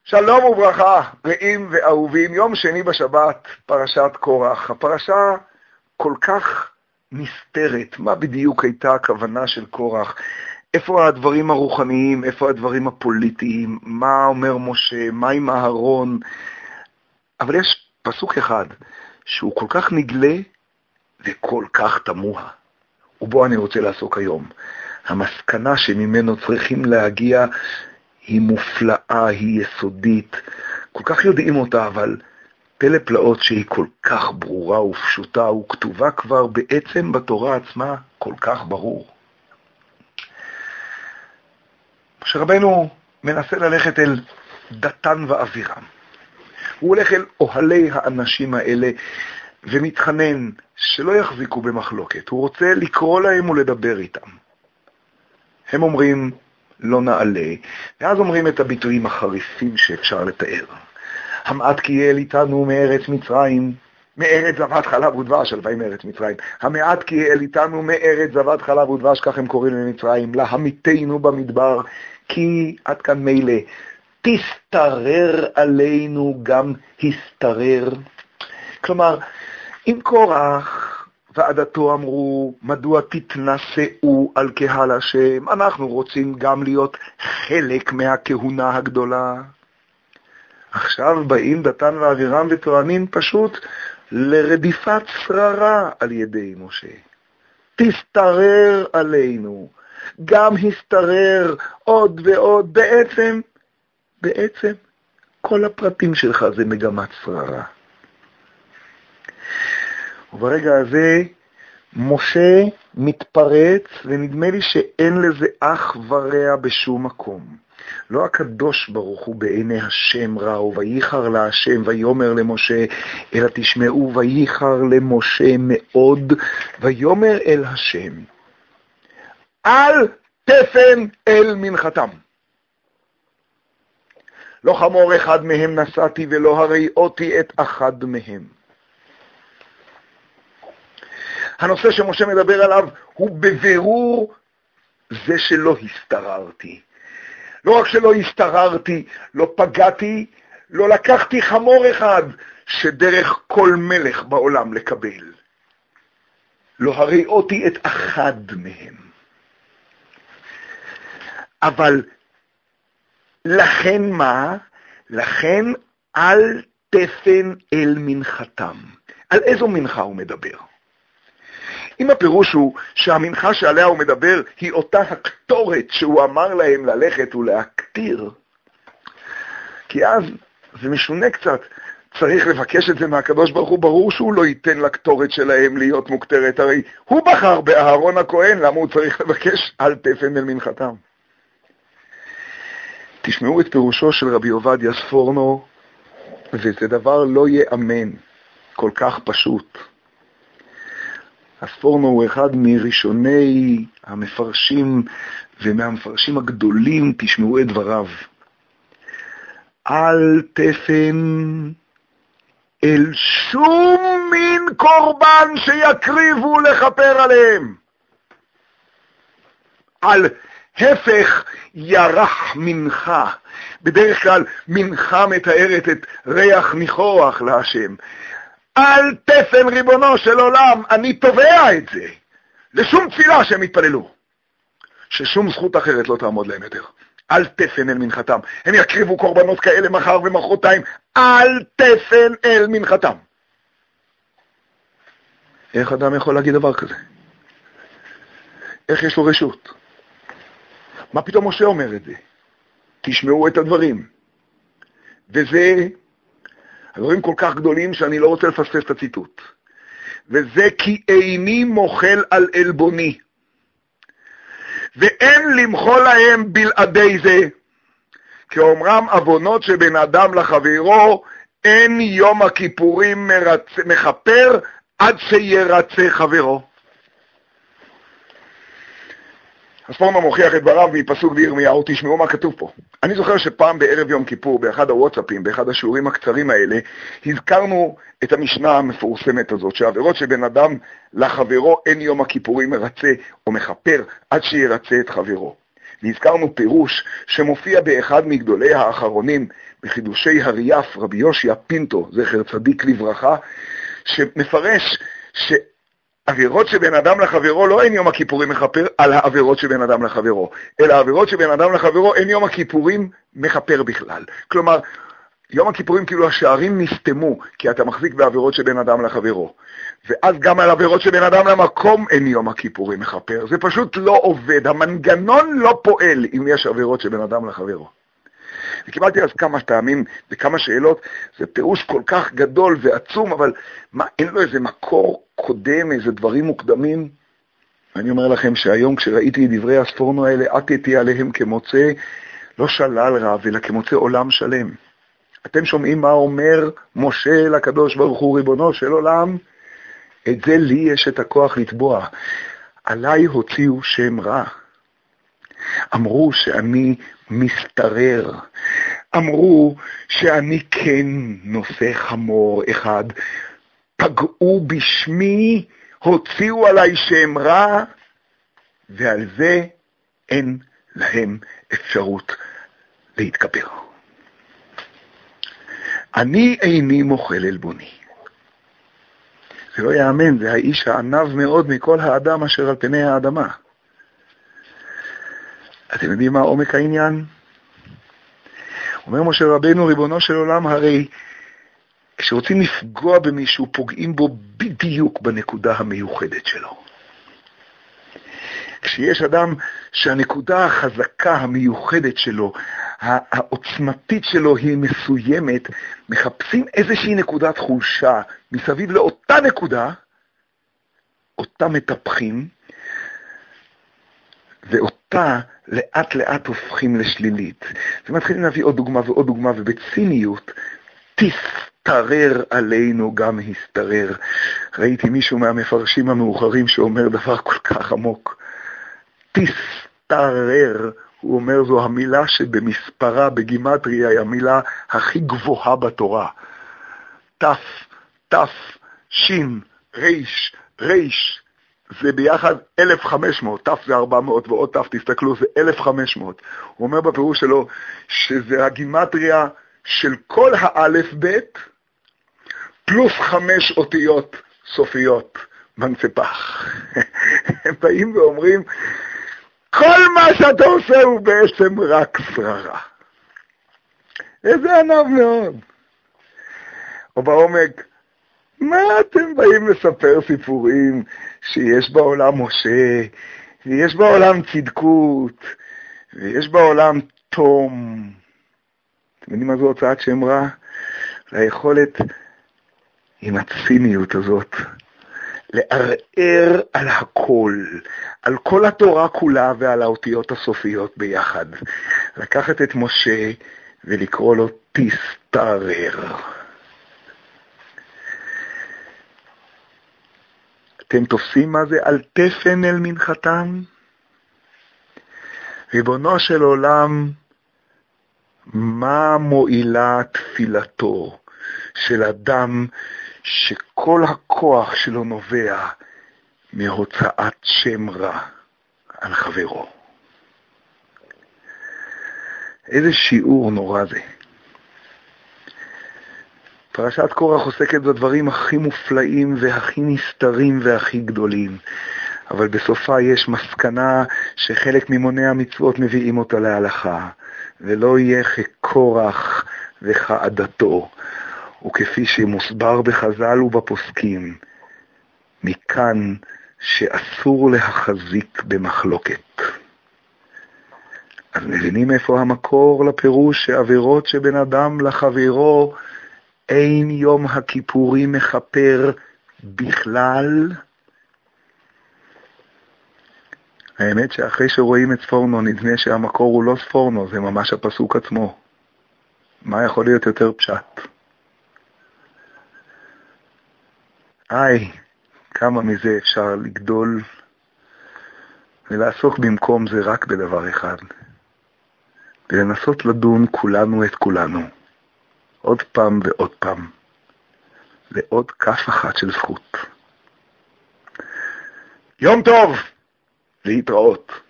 שלום וברכה, רעים ואהובים, יום שני בשבת, פרשת קורח. הפרשה כל כך נסתרת, מה בדיוק הייתה הכוונה של קורח? איפה הדברים הרוחניים, איפה הדברים הפוליטיים, מה אומר משה, מה עם אהרון? אבל יש פסוק אחד שהוא כל כך נגלה וכל כך תמוה, ובו אני רוצה לעסוק היום. המסקנה שממנו צריכים להגיע היא מופלאה, היא יסודית, כל כך יודעים אותה, אבל פלא פלאות שהיא כל כך ברורה ופשוטה, וכתובה כבר בעצם בתורה עצמה כל כך ברור. משה רבנו מנסה ללכת אל דתן ואבירם. הוא הולך אל אוהלי האנשים האלה ומתחנן שלא יחזיקו במחלוקת. הוא רוצה לקרוא להם ולדבר איתם. הם אומרים לא נעלה, ואז אומרים את הביטויים החריפים שאפשר לתאר. המעט כי יהיה איתנו מארץ מצרים, מארץ זבת חלב ודבש, הלוואי מארץ מצרים. המעט כי יהיה איתנו מארץ זבת חלב ודבש, כך הם קוראים למצרים, להמיתנו במדבר, כי עד כאן מילא, תסתרר עלינו גם הסתרר. כלומר, אם קורח ועדתו אמרו, מדוע תתנשאו על קהל השם? אנחנו רוצים גם להיות חלק מהכהונה הגדולה. עכשיו באים דתן ואבירם וטוענים פשוט לרדיפת שררה על ידי משה. תסתרר עלינו, גם הסתרר עוד ועוד. בעצם כל הפרטים שלך זה מגמת שררה. וברגע הזה משה מתפרץ, ונדמה לי שאין לזה אח ורע בשום מקום. לא הקדוש ברוך הוא בעיני השם רע, וייחר להשם ויומר למשה, אלא תשמעו וייחר למשה מאוד, ויומר אל השם, אל תפן אל מנחתם. לא חמור אחד מהם נסעתי, ולא הראיתי את אחד מהם. הנושא שמשה מדבר עליו הוא בבירור זה שלא הסתררתי. לא רק שלא הסתררתי, לא פגעתי, לא לקחתי חמור אחד שדרך כל מלך בעולם לקבל. לא הראיתי את אחד מהם. אבל לכן מה? לכן אל תפן אל מנחתם. על איזו מנחה הוא מדבר? אם הפירוש הוא שהמנחה שעליה הוא מדבר היא אותה הקטורת שהוא אמר להם ללכת ולהקטיר, כי אז זה משונה קצת, צריך לבקש את זה מהקדוש ברוך הוא. ברור שהוא לא ייתן לקטורת שלהם להיות מוקטרת, הרי הוא בחר באהרון הכהן, למה הוא צריך לבקש אל תפן אל מנחתם? תשמעו את פירושו של רבי עובדיה ספורנו, וזה דבר לא יאמן, כל כך פשוט. הספורנו הוא אחד מראשוני המפרשים ומהמפרשים הגדולים, תשמעו את דבריו. אל תפן אל שום מין קורבן שיקריבו לכפר עליהם. על הפך ירח מנחה. בדרך כלל מנחה מתארת את ריח ניחוח להשם. אל תפן ריבונו של עולם, אני תובע את זה. לשום תפילה שהם יתפללו. ששום זכות אחרת לא תעמוד להם יותר. אל תפן אל מנחתם. הם יקריבו קורבנות כאלה מחר ומחרתיים. אל תפן אל מנחתם. איך אדם יכול להגיד דבר כזה? איך יש לו רשות? מה פתאום משה אומר את זה? תשמעו את הדברים. וזה הדברים כל כך גדולים שאני לא רוצה לפספס את הציטוט. וזה כי איני מוחל על אלבוני, ואין למחול להם בלעדי זה. כי אומרם אבונות שבין אדם לחברו, אין יום הכיפורים מחפר עד שירצה חברו. הספורנו מוכיח את דבריו מפסוק בירמיהו. תשמעו מה כתוב פה. אני זוכר שפעם בערב יום כיפור, באחד הוואטסאפים, באחד השיעורים הקצרים האלה, הזכרנו את המשנה המפורסמת הזאת, שהעבירות שבין אדם לחברו אין יום הכיפורים מרצה או מחפר עד שירצה את חברו. והזכרנו פירוש שמופיע באחד מגדולי האחרונים בחידושי הריף, רבי יושע פינטו, זכר צדיק לברכה, שמפרש שעבירות שבין אדם לחברו לא אין יום הכיפורים מכפר על העבירות שבין אדם לחברו, אלא העבירות שבין אדם לחברו אין יום הכיפורים מכפר בכלל. כלומר, יום הכיפורים כאילו השערים נסתמו, כי אתה מחזיק בעבירות שבין אדם לחברו. ואז גם על עבירות שבין אדם למקום אין יום הכיפורים מכפר. זה פשוט לא עובד, המנגנון לא פועל אם יש עבירות שבין אדם לחברו. וקיבלתי אז כמה טעמים וכמה שאלות, זה פירוש כל כך גדול ועצום, אבל מה, אין לו איזה מקור קודם, איזה דברים מוקדמים? אני אומר לכם שהיום כשראיתי את דברי הספורנו האלה, עטתי עליהם כמוצא, לא שלל רב, אלא כמוצא עולם שלם. אתם שומעים מה אומר משה לקדוש ברוך הוא ריבונו של עולם? את זה לי יש את הכוח לתבוע. עליי הוציאו שם רע. אמרו שאני מסתרר. אמרו שאני כן נושא חמור אחד. פגעו בשמי, הוציאו עליי שם רע, ועל זה אין להם אפשרות להתקבר. אני איני מוכל אלבוני. זה לא יאמן, זה האיש הענב מאוד מכל האדם אשר על פני האדמה. אתם יודעים מה עומק העניין? אומר משה רבנו, ריבונו של עולם, הרי כשרוצים לפגוע במישהו, פוגעים בו בדיוק בנקודה המיוחדת שלו. כשיש אדם שהנקודה החזקה המיוחדת שלו, העוצמתית שלו היא מסוימת, מחפשים איזושהי נקודת חולשה מסביב לאותה נקודה, אותה מטפחים, ואותה לאט לאט הופכים לשלילית. ומתחילים להביא עוד דוגמה ועוד דוגמה, ובציניות תסתרר עלינו גם הסתרר. ראיתי מישהו מהמפרשים המאוחרים שאומר דבר כל כך עמוק. תסתרר, הוא אומר, זו המילה שבמספרה, בגימטריה, היא המילה הכי גבוהה בתורה. תף, תף, שין, ריש, ריש, זה ביחד 1500, תף זה 400 ועוד תף, תסתכלו, זה 1500. הוא אומר בפירוש שלו שזה הגימטריה של כל האלף בית, פלוס 5 אותיות סופיות מנצפח. הם באים ואומרים, כל מה שאתה עושה הוא בעצם רק שררה. איזה ענב מאוד. או בעומק, מה אתם באים לספר סיפורים שיש בעולם משה, ויש בעולם צדקות, ויש בעולם תום. אתם יודעים מה זו הוצאת שם רע? זה היכולת עם הציניות הזאת, לערער על הכל, על כל התורה כולה ועל האותיות הסופיות ביחד. לקחת את משה ולקרוא לו תסתרר. אתם תופסים מה זה על תפן אל מנחתם? ריבונו של עולם, מה מועילה תפילתו של אדם שכל הכוח שלו נובע מהוצאת שם רע על חברו? איזה שיעור נורא זה. פרשת קורח עוסקת בדברים הכי מופלאים והכי נסתרים והכי גדולים, אבל בסופה יש מסקנה שחלק ממוני המצוות מביאים אותה להלכה, ולא יהיה כקורח וכעדתו, וכפי שמוסבר בחז"ל ובפוסקים, מכאן שאסור להחזיק במחלוקת. אז מבינים איפה המקור לפירוש שעבירות שבין אדם לחברו אין יום הכיפורים מכפר בכלל? האמת שאחרי שרואים את ספורנו נדמה שהמקור הוא לא ספורנו, זה ממש הפסוק עצמו. מה יכול להיות יותר פשט? כמה מזה אפשר לגדול ולעסוק במקום זה רק בדבר אחד, ולנסות לדון כולנו את כולנו עוד פעם ועוד פעם לעוד כף אחת של זכות. יום טוב, להתראות.